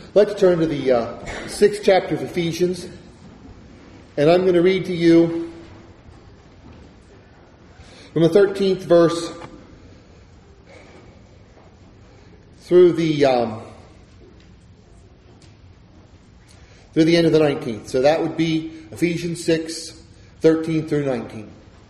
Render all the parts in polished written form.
I'd like to turn to the 6th chapter of Ephesians, and I'm going to read to you from the 13th verse through the end of the 19th. So that would be Ephesians 6, 13 through 19.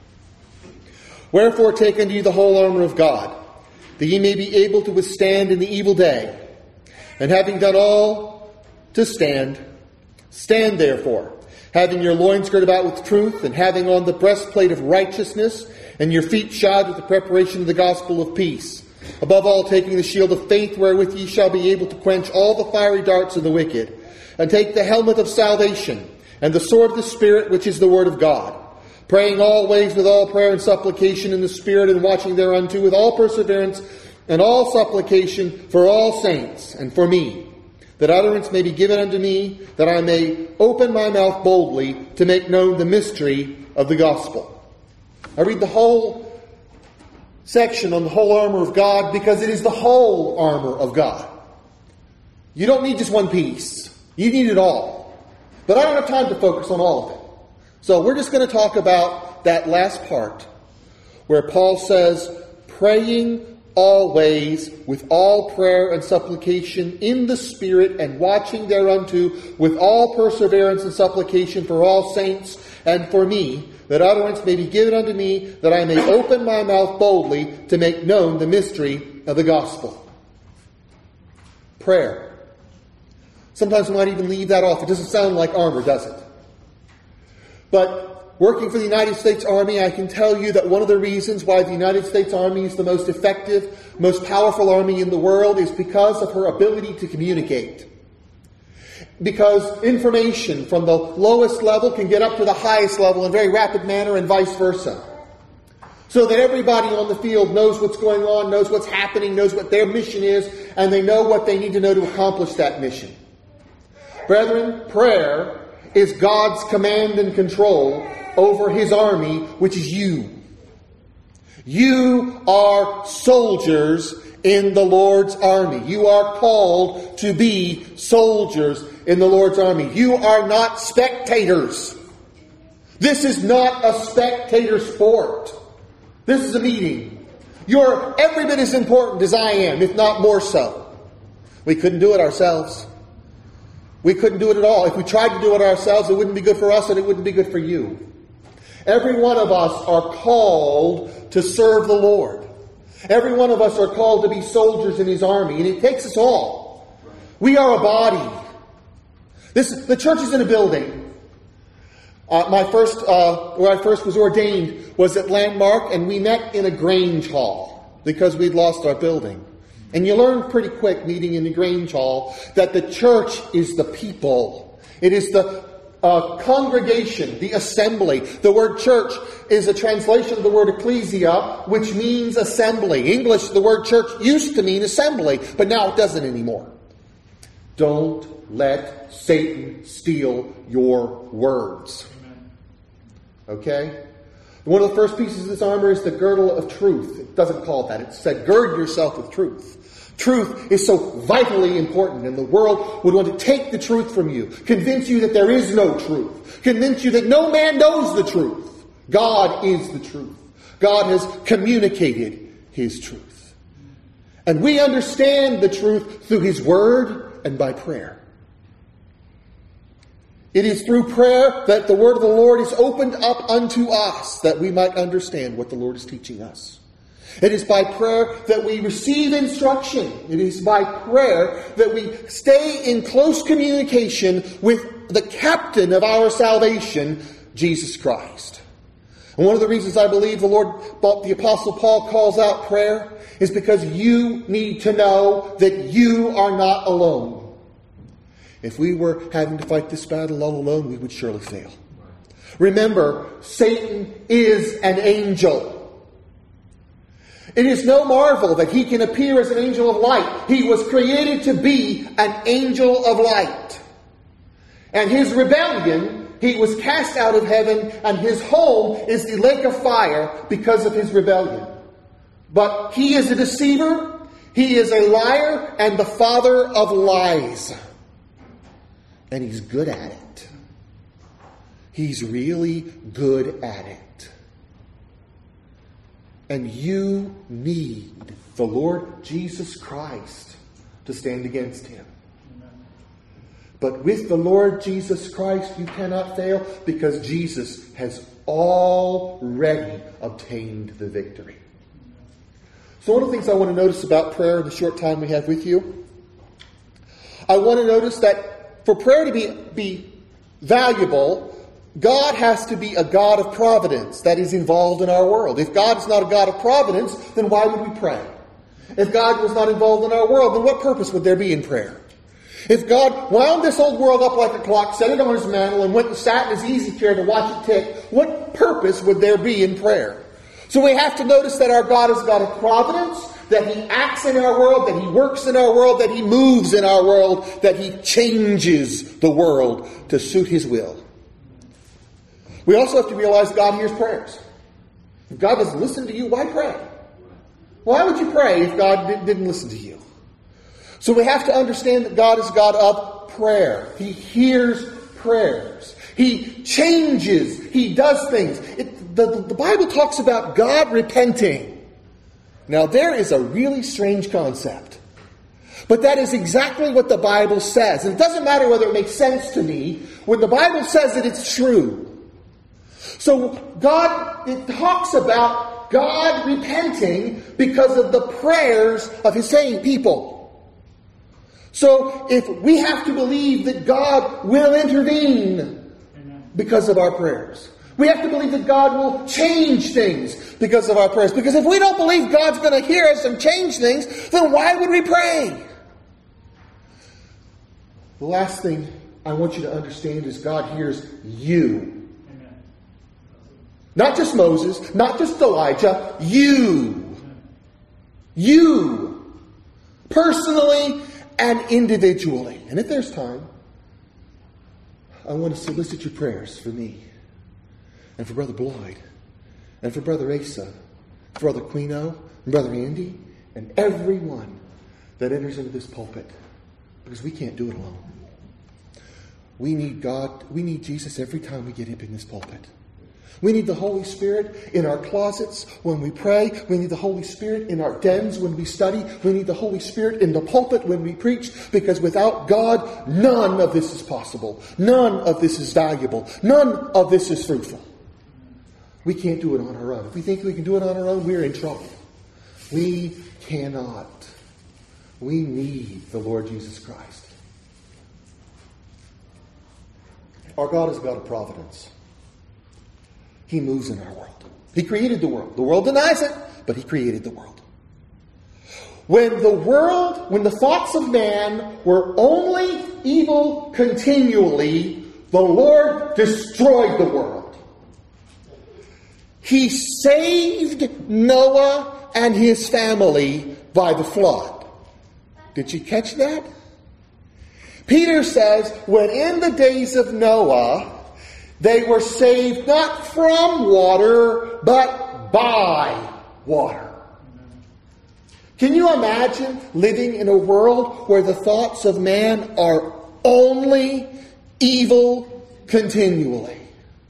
Wherefore take unto you the whole armor of God, that ye may be able to withstand in the evil day. And having done all to stand, stand therefore, having your loins girt about with truth, and having on the breastplate of righteousness, and your feet shod with the preparation of the gospel of peace. Above all, taking the shield of faith, wherewith ye shall be able to quench all the fiery darts of the wicked. And take the helmet of salvation, and the sword of the Spirit, which is the word of God. Praying always with all prayer and supplication in the Spirit, and watching thereunto with all perseverance and all supplication for all saints, and for me, that utterance may be given unto me, that I may open my mouth boldly to make known the mystery of the gospel. I read the whole section on the whole armor of God because it is the whole armor of God. You don't need just one piece. You need it all. But I don't have time to focus on all of it. So we're just going to talk about that last part where Paul says, praying always with all prayer and supplication in the Spirit, and watching thereunto with all perseverance and supplication for all saints and for me, that utterance may be given unto me, that I may open my mouth boldly to make known the mystery of the gospel. Prayer. Sometimes we might even leave that off. It doesn't sound like armor, does it? But working for the United States Army, I can tell you that one of the reasons why the United States Army is the most effective, most powerful army in the world is because of her ability to communicate. Because information from the lowest level can get up to the highest level in a very rapid manner, and vice versa. So that everybody on the field knows what's going on, knows what's happening, knows what their mission is, and they know what they need to know to accomplish that mission. Brethren, prayer is God's command and control over His army, which is you. You are soldiers in the Lord's army. You are called to be soldiers in the Lord's army. You are not spectators. This is not a spectator sport. This is a meeting. You're every bit as important as I am, if not more so. We couldn't do it ourselves. We couldn't do it at all. If we tried to do it ourselves, it wouldn't be good for us and it wouldn't be good for you. Every one of us are called to serve the Lord. Every one of us are called to be soldiers in His army, and it takes us all. We are a body. The church is in a building. Where I first was ordained was at Landmark, and we met in a Grange Hall because we'd lost our building. And you learn pretty quick, meeting in the Grange Hall, that the church is the people. It is the congregation, the assembly. The word church is a translation of the word ecclesia, which means assembly. English, the word church used to mean assembly, but now it doesn't anymore. Don't let Satan steal your words. Okay? One of the first pieces of this armor is the girdle of truth. It doesn't call it that. It said, gird yourself with truth. Truth is so vitally important, and the world would want to take the truth from you, convince you that there is no truth, convince you that no man knows the truth. God is the truth. God has communicated His truth. And we understand the truth through His Word and by prayer. It is through prayer that the Word of the Lord is opened up unto us, that we might understand what the Lord is teaching us. It is by prayer that we receive instruction. It is by prayer that we stay in close communication with the captain of our salvation, Jesus Christ. And one of the reasons I believe the Apostle Paul calls out prayer is because you need to know that you are not alone. If we were having to fight this battle all alone, we would surely fail. Remember, Satan is an angel. It is no marvel that he can appear as an angel of light. He was created to be an angel of light. And his rebellion, he was cast out of heaven, and his home is the lake of fire because of his rebellion. But he is a deceiver, he is a liar, and the father of lies. And He's good at it. He's really good at it. And you need the Lord Jesus Christ to stand against Him. But with the Lord Jesus Christ, you cannot fail because Jesus has already obtained the victory. So one of the things I want to notice about prayer in the short time we have with you, I want to notice that for prayer to be valuable, God has to be a God of providence that is involved in our world. If God is not a God of providence, then why would we pray? If God was not involved in our world, then what purpose would there be in prayer? If God wound this old world up like a clock, set it on His mantle, and went and sat in His easy chair to watch it tick, what purpose would there be in prayer? So we have to notice that our God is a God of providence, that He acts in our world, that He works in our world, that He moves in our world, that He changes the world to suit His will. We also have to realize God hears prayers. If God doesn't listen to you, why pray? Why would you pray if God didn't listen to you? So we have to understand that God is a God of prayer. He hears prayers. He changes. He does things. The Bible talks about God repenting. Now there is a really strange concept. But that is exactly what the Bible says. And it doesn't matter whether it makes sense to me. When the Bible says it, it's true. So it talks about God repenting because of the prayers of His saved people. So if we have to believe that God will intervene because of our prayers. We have to believe that God will change things because of our prayers. Because if we don't believe God's going to hear us and change things, then why would we pray? The last thing I want you to understand is God hears you. Amen. Not just Moses, not just Elijah, you. You. Personally and individually. And if there's time, I want to solicit your prayers for me and for Brother Bloyd and for Brother Asa, for Brother Quino and Brother Andy and everyone that enters into this pulpit, because we can't do it alone. We need God. We need Jesus every time we get up in this pulpit. We need the Holy Spirit in our closets when we pray. We need the Holy Spirit in our dens when we study. We need the Holy Spirit in the pulpit when we preach. Because without God, none of this is possible. None of this is valuable. None of this is fruitful. We can't do it on our own. If we think we can do it on our own, we're in trouble. We cannot. We need the Lord Jesus Christ. Our God is a God of providence. He moves in our world. He created the world. The world denies it, but He created the world. When the thoughts of man were only evil continually, the Lord destroyed the world. He saved Noah and his family by the flood. Did you catch that? Peter says, when in the days of Noah, they were saved not from water, but by water. Can you imagine living in a world where the thoughts of man are only evil continually?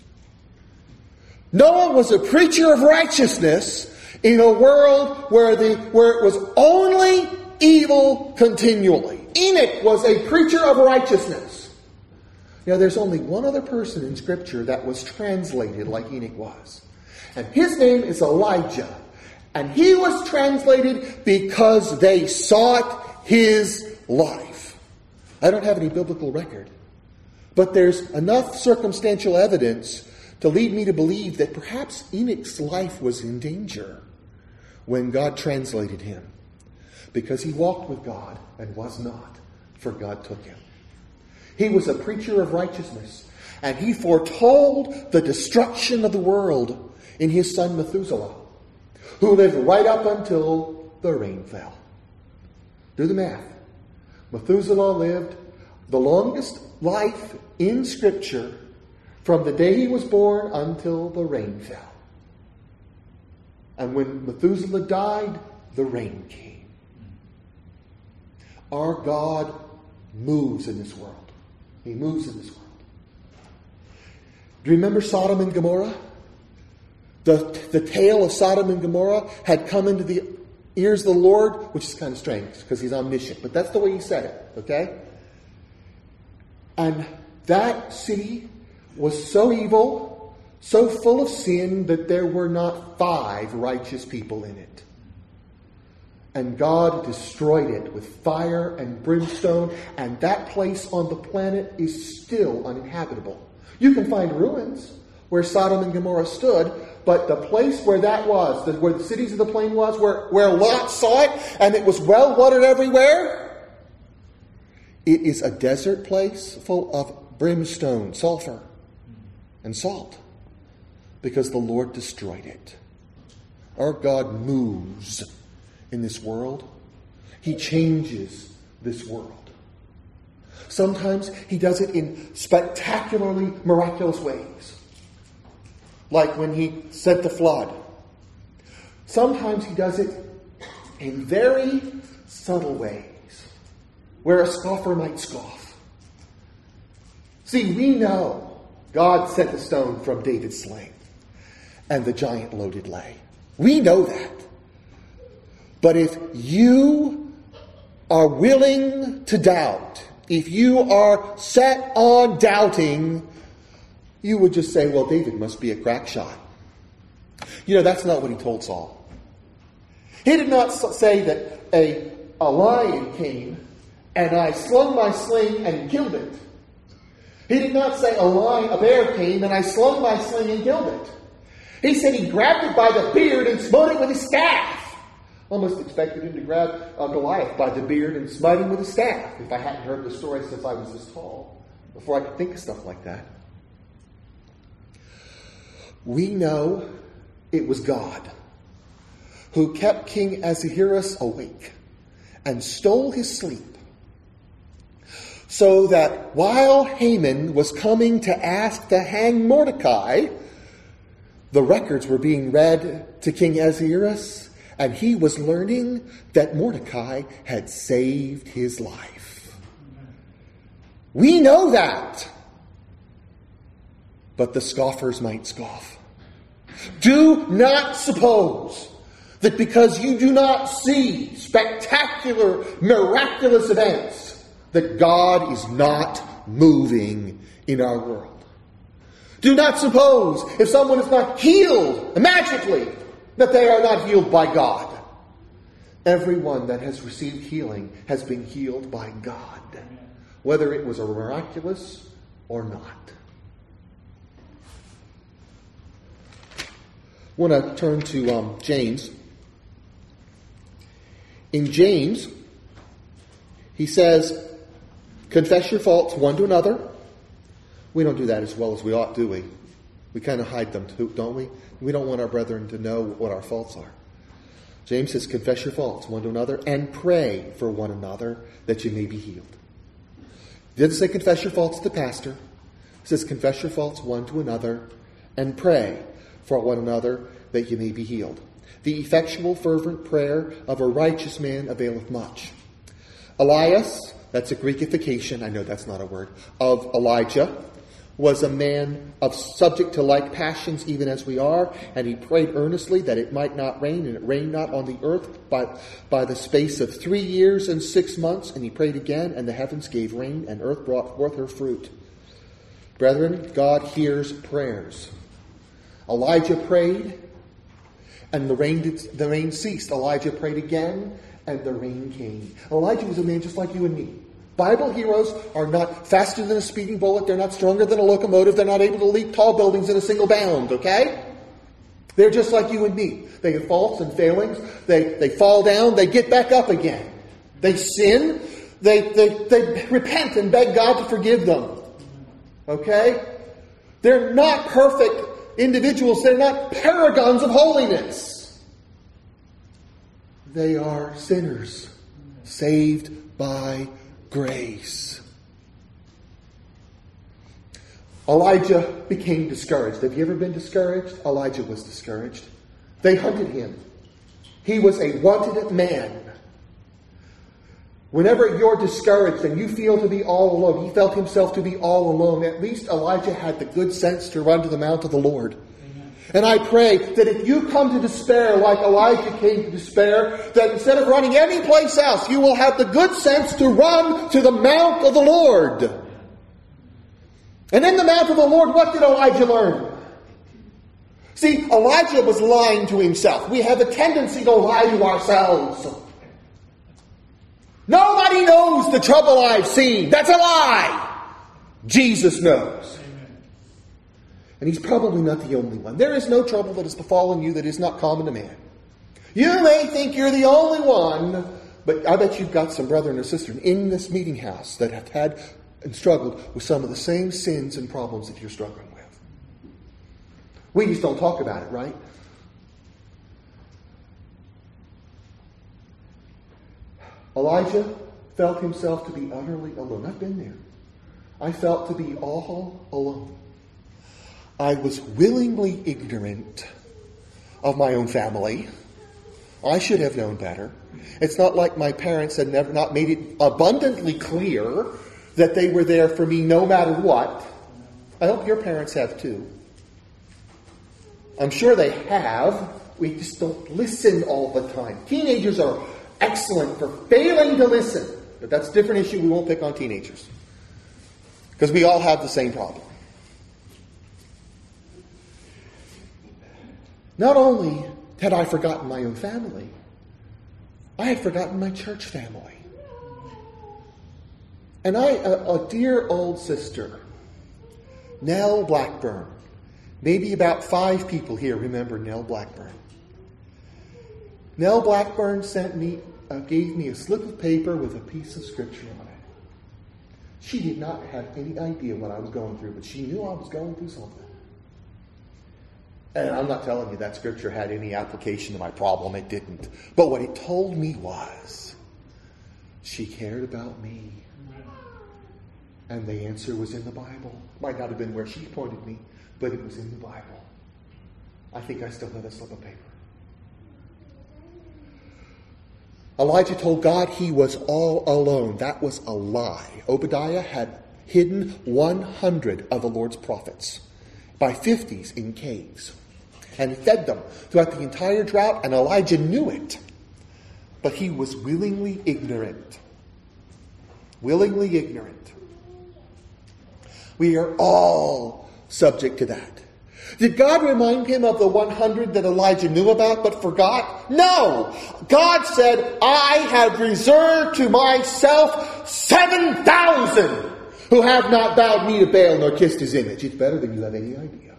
Noah was a preacher of righteousness in a world where it was only evil continually. Enoch was a preacher of righteousness. Now, there's only one other person in Scripture that was translated like Enoch was. And his name is Elijah. And he was translated because they sought his life. I don't have any biblical record. But there's enough circumstantial evidence to lead me to believe that perhaps Enoch's life was in danger when God translated him. Because he walked with God and was not, for God took him. He was a preacher of righteousness, and he foretold the destruction of the world in his son Methuselah, who lived right up until the rain fell. Do the math. Methuselah lived the longest life in Scripture from the day he was born until the rain fell. And when Methuselah died, the rain came. Our God moves in this world. He moves in this world. Do you remember Sodom and Gomorrah? The tale of Sodom and Gomorrah had come into the ears of the Lord, which is kind of strange because he's omniscient, but that's the way he said it, okay? And that city was so evil, so full of sin, that there were not 5 righteous people in it. And God destroyed it with fire and brimstone, and that place on the planet is still uninhabitable. You can find ruins where Sodom and Gomorrah stood, but the place where that was, where the cities of the plain was, where Lot saw it, and it was well watered everywhere, it is a desert place full of brimstone, sulfur, and salt, because the Lord destroyed it. Our God moves in this world. He changes this world. Sometimes he does it in spectacularly miraculous ways, like when he sent the flood. Sometimes he does it in very subtle ways, where a scoffer might scoff. See, we know God sent the stone from David's sling, and the giant loaded lay. We know that. But if you are willing to doubt, if you are set on doubting, you would just say, well, David must be a crack shot. You know, that's not what he told Saul. He did not say that a lion came and I slung my sling and killed it. He did not say a bear came and I slung my sling and killed it. He said he grabbed it by the beard and smote it with his staff. Almost expected him to grab Goliath by the beard and smite him with a staff, if I hadn't heard the story since I was this tall, before I could think of stuff like that. We know it was God who kept King Ahasuerus awake and stole his sleep, so that while Haman was coming to ask to hang Mordecai, the records were being read to King Ahasuerus, and he was learning that Mordecai had saved his life. We know that. But the scoffers might scoff. Do not suppose that because you do not see spectacular, miraculous events, that God is not moving in our world. Do not suppose if someone is not healed magically, that they are not healed by God. Everyone that has received healing has been healed by God, whether it was a miraculous or not. I want to turn to James. In James, he says, confess your faults one to another. We don't do that as well as we ought, do we? We kind of hide them too, don't we? We don't want our brethren to know what our faults are. James says, confess your faults one to another and pray for one another that you may be healed. He doesn't say confess your faults to the pastor. He says confess your faults one to another and pray for one another that you may be healed. The effectual fervent prayer of a righteous man availeth much. Elias, that's a Greekification, I know that's not a word, of Elijah, was a man of subject to like passions even as we are, and he prayed earnestly that it might not rain, and it rained not on the earth by the space of 3 years and 6 months, and he prayed again, and the heavens gave rain, and earth brought forth her fruit. Brethren, God hears prayers. Elijah prayed, and the rain ceased. Elijah prayed again, and the rain came. Elijah was a man just like you and me. Bible heroes are not faster than a speeding bullet. They're not stronger than a locomotive. They're not able to leap tall buildings in a single bound, okay? They're just like you and me. They have faults and failings. They fall down. They get back up again. They sin. They repent and beg God to forgive them. Okay? They're not perfect individuals. They're not paragons of holiness. They are sinners saved by grace. Elijah became discouraged. Have you ever been discouraged? Elijah was discouraged. They hunted him. He was a wanted man. Whenever you're discouraged and you feel to be all alone, he felt himself to be all alone. At least Elijah had the good sense to run to the mount of the Lord. Amen. And I pray that if you come to despair like Elijah came to despair, that instead of running any place else, you will have the good sense to run to the mount of the Lord. And in the mount of the Lord, what did Elijah learn? See, Elijah was lying to himself. We have a tendency to lie to ourselves. Nobody knows the trouble I've seen. That's a lie. Jesus knows. Amen. And he's probably not the only one. There is no trouble that has befallen you that is not common to man. You may think you're the only one, but I bet you've got some brother or sister in this meeting house that have had and struggled with some of the same sins and problems that you're struggling with. We just don't talk about it, right? Elijah felt himself to be utterly alone. I've been there. I felt to be all alone. I was willingly ignorant of my own family. I should have known better. It's not like my parents had never not made it abundantly clear that they were there for me no matter what. I hope your parents have too. I'm sure they have. We just don't listen all the time. Teenagers are excellent for failing to listen. But that's a different issue. We won't pick on teenagers. Because we all have the same problem. Not only had I forgotten my own family, I had forgotten my church family. And a dear old sister, Nell Blackburn. Maybe about 5 people here remember Nell Blackburn. Nell Blackburn gave me a slip of paper with a piece of scripture on it. She did not have any idea what I was going through, but she knew I was going through something. And I'm not telling you that scripture had any application to my problem. It didn't. But what it told me was, she cared about me. And the answer was in the Bible. Might not have been where she pointed me, but it was in the Bible. I think I still have that slip of paper. Elijah told God he was all alone. That was a lie. Obadiah had hidden 100 of the Lord's prophets by 50s in caves and fed them throughout the entire drought, and Elijah knew it. But he was willingly ignorant. Willingly ignorant. We are all subject to that. Did God remind him of the 100 that Elijah knew about but forgot? No! God said, I have reserved to myself 7,000 who have not bowed knee to Baal nor kissed his image. It's better than you have any idea.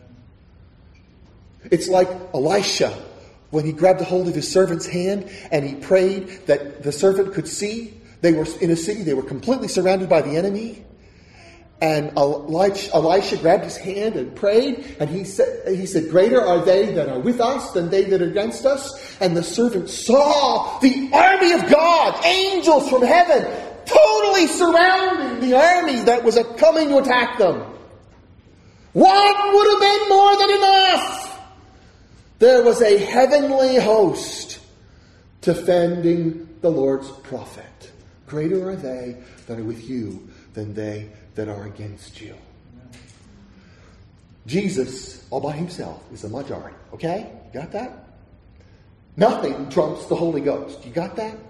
It's like Elisha when he grabbed a hold of his servant's hand and he prayed that the servant could see. They were in a city, they were completely surrounded by the enemy. And Elisha grabbed his hand and prayed, and he said, greater are they that are with us than they that are against us. And the servant saw the army of God, angels from heaven, totally surrounding the army that was coming to attack them. One would have been more than enough. There was a heavenly host defending the Lord's prophet. Greater are they that are with you than they that are against you. Jesus, all by himself, is the majority. Okay? You got that? Nothing trumps the Holy Ghost. You got that?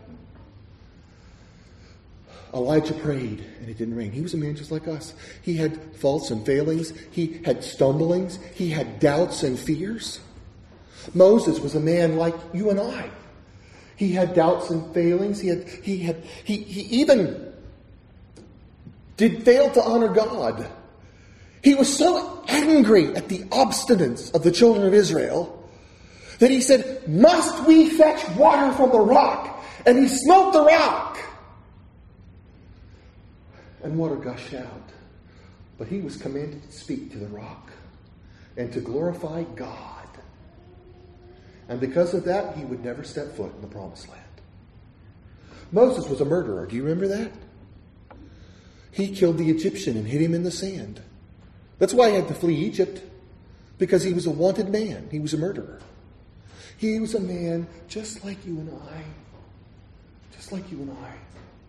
Elijah prayed, and it didn't rain. He was a man just like us. He had faults and failings. He had stumblings. He had doubts and fears. Moses was a man like you and I. He had doubts and failings. He even did fail to honor God. He was so angry at the obstinance of the children of Israel that he said, must we fetch water from the rock? And he smote the rock. And water gushed out. But he was commanded to speak to the rock and to glorify God. And because of that, he would never step foot in the promised land. Moses was a murderer. Do you remember that? He killed the Egyptian and hid him in the sand. That's why he had to flee Egypt. Because he was a wanted man. He was a murderer. He was a man just like you and I. Just like you and I.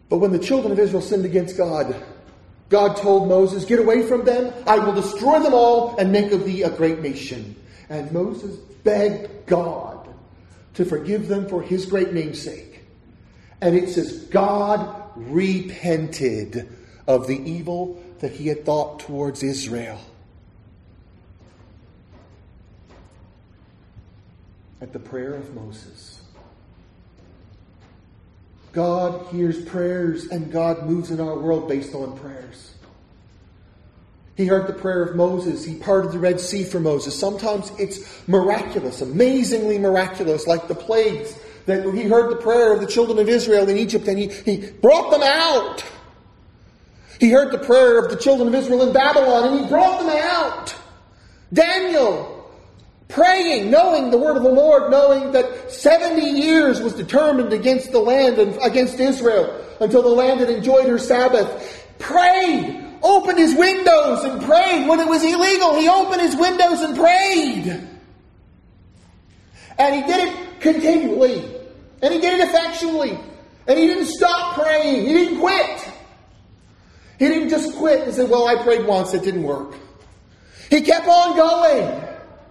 But when the children of Israel sinned against God, God told Moses, get away from them. I will destroy them all and make of thee a great nation. And Moses begged God to forgive them for his great name's sake. And it says, God repented of the evil that he had thought towards Israel. At the prayer of Moses. God hears prayers and God moves in our world based on prayers. He heard the prayer of Moses. He parted the Red Sea for Moses. Sometimes it's miraculous, amazingly miraculous, like the plagues. That he heard the prayer of the children of Israel in Egypt and he brought them out. He heard the prayer of the children of Israel in Babylon and he brought them out. Daniel praying, knowing the word of the Lord, knowing that 70 years was determined against the land and against Israel until the land had enjoyed her Sabbath. Prayed, opened his windows and prayed. When it was illegal, he opened his windows and prayed. And he did it continually. And he did it effectually. And he didn't stop praying. He didn't quit. He didn't just quit and say, well, I prayed once, it didn't work. He kept on going.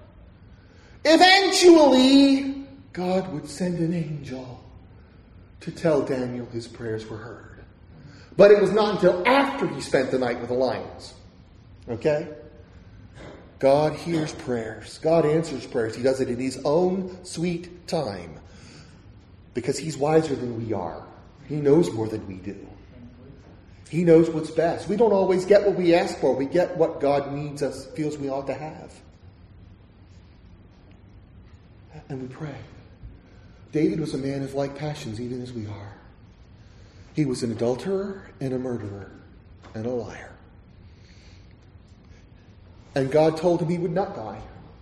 Eventually, God would send an angel to tell Daniel his prayers were heard. But it was not until after he spent the night with the lions. Okay? God hears prayers. God answers prayers. He does it in his own sweet time. Because he's wiser than we are. He knows more than we do. He knows what's best. We don't always get what we ask for. We get what God needs us, feels we ought to have. And we pray. David was a man of like passions, even as we are. He was an adulterer and a murderer and a liar. And God told him he would not die.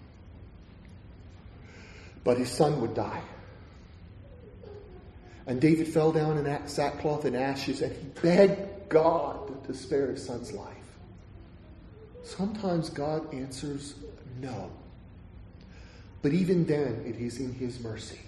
But his son would die. And David fell down in sackcloth and ashes and he begged God to spare his son's life. Sometimes God answers no. But even then, it is in his mercy.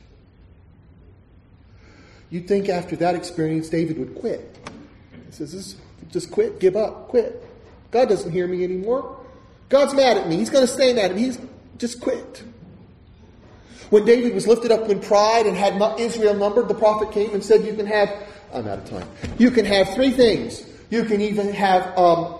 You'd think after that experience, David would quit. He says, just quit, give up, quit. God doesn't hear me anymore. God's mad at me. He's going to stay mad at me. Just quit. When David was lifted up in pride and had Israel numbered, the prophet came and said, I'm out of time. You can have three things. You can even have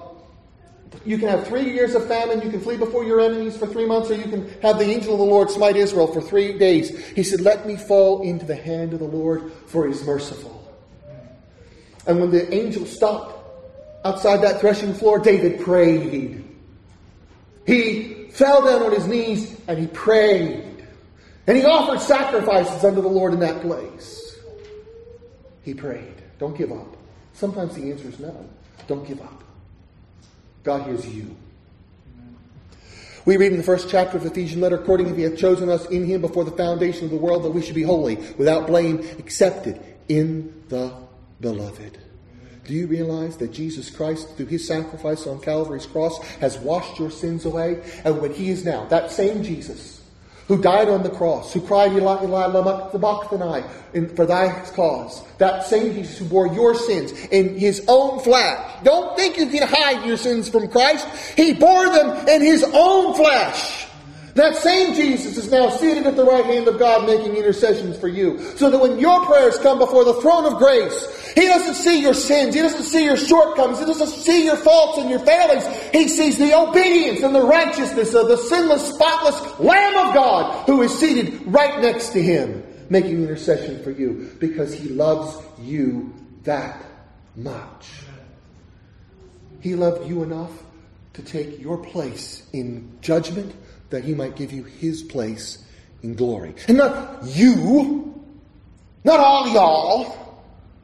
3 years of famine. You can flee before your enemies for 3 months, or you can have the angel of the Lord smite Israel for 3 days. He said, let me fall into the hand of the Lord, for he is merciful. And when the angel stopped outside that threshing floor, David prayed. He fell down on his knees and he prayed. And he offered sacrifices unto the Lord in that place. He prayed. Don't give up. Sometimes the answer is no. Don't give up. God hears you. We read in the first chapter of the Ephesian letter, according as he hath chosen us in him before the foundation of the world, that we should be holy, without blame, accepted in the beloved. Do you realize that Jesus Christ, through his sacrifice on Calvary's cross, has washed your sins away? And when he is now, that same Jesus, who died on the cross, who cried, Eli, Eli, lama sabachthani, for thy cause. That same Jesus who bore your sins in his own flesh. Don't think you can hide your sins from Christ. He bore them in his own flesh. That same Jesus is now seated at the right hand of God, making intercessions for you. So that when your prayers come before the throne of grace, he doesn't see your sins. He doesn't see your shortcomings. He doesn't see your faults and your failings. He sees the obedience and the righteousness of the sinless, spotless Lamb of God who is seated right next to him, making intercession for you because he loves you that much. He loved you enough to take your place in judgment that he might give you his place in glory. And not you, not all y'all.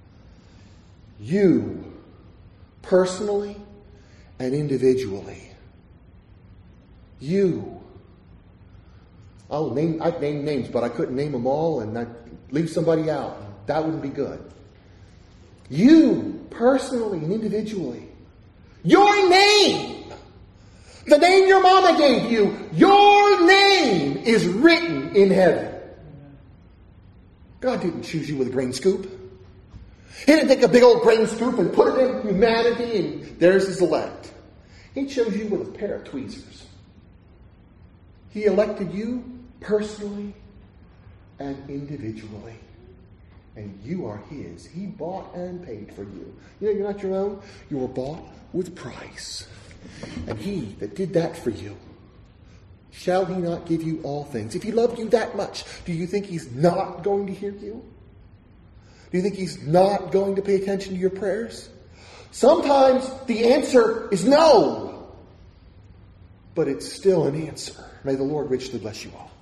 You, personally and individually. You. I'd name names, but I couldn't name them all and I'd leave somebody out. That wouldn't be good. You, personally and individually. Your name. The name your mama gave you, your name is written in heaven. God didn't choose you with a grain scoop. He didn't take a big old grain scoop and put it in humanity and there's his elect. He chose you with a pair of tweezers. He elected you personally and individually. And you are his. He bought and paid for you. You know, you're not your own. You were bought with a price. And he that did that for you, shall he not give you all things? If he loved you that much, do you think he's not going to hear you? Do you think he's not going to pay attention to your prayers? Sometimes the answer is no. But it's still an answer. May the Lord richly bless you all.